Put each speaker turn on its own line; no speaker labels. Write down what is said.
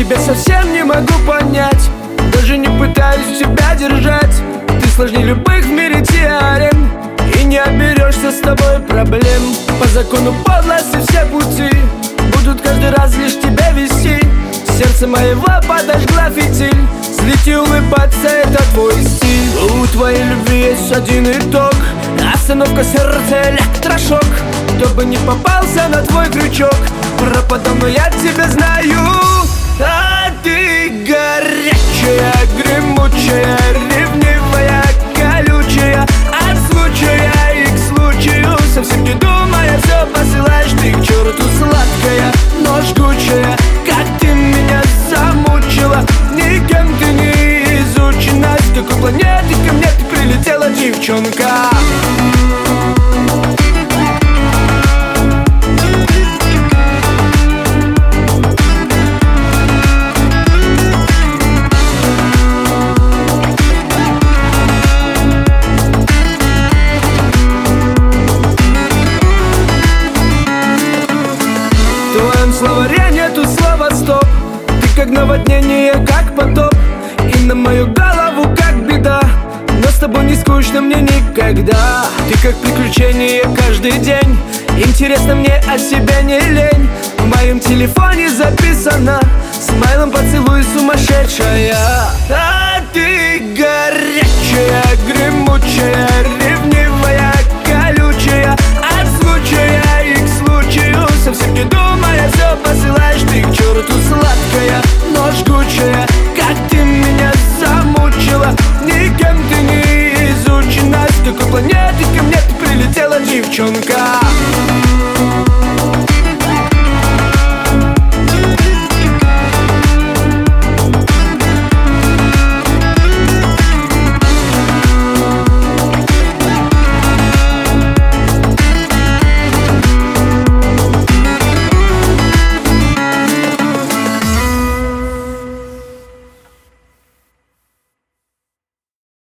тебя совсем не могу понять. Даже не пытаюсь тебя держать. Ты сложнее любых в мире теорем, и не оберешься с тобой проблем. По закону подлости все пути будут каждый раз лишь тебя вести. Сердце моего подожгла фитиль. Злить и улыбаться — это твой стиль. У твоей любви есть один итог: остановка сердца, электрошок. Кто бы не попался на твой крючок, пропадал, но я тебя знаю. А ты горячая, гремучая, ревнивая, колючая. От случая и к случаю, совсем не думая, все посылаешь ты к черту. Сладкая, но жгучая, как ты меня замучила. Никем ты не изучена. С какой планеты ко мне ты прилетела, девчонка? В твоем словаре нету слова стоп. Ты как наводнение, как потоп, и на мою голову как беда. Но с тобой не скучно мне никогда. Ты как приключение каждый день. Интересно мне, о себе не лень. В моем телефоне записано: смайлом поцелуй, сумасшедшая. А ты горячая, гремучая, ревнивая, колючая. От случая и к случаю, совсем не думая, все посылаешь ты к черту. Сладкая, но жгучая, как ты меня замучила. Никем ты не изучена. С какой планеты ко мне ты прилетела, девчонка?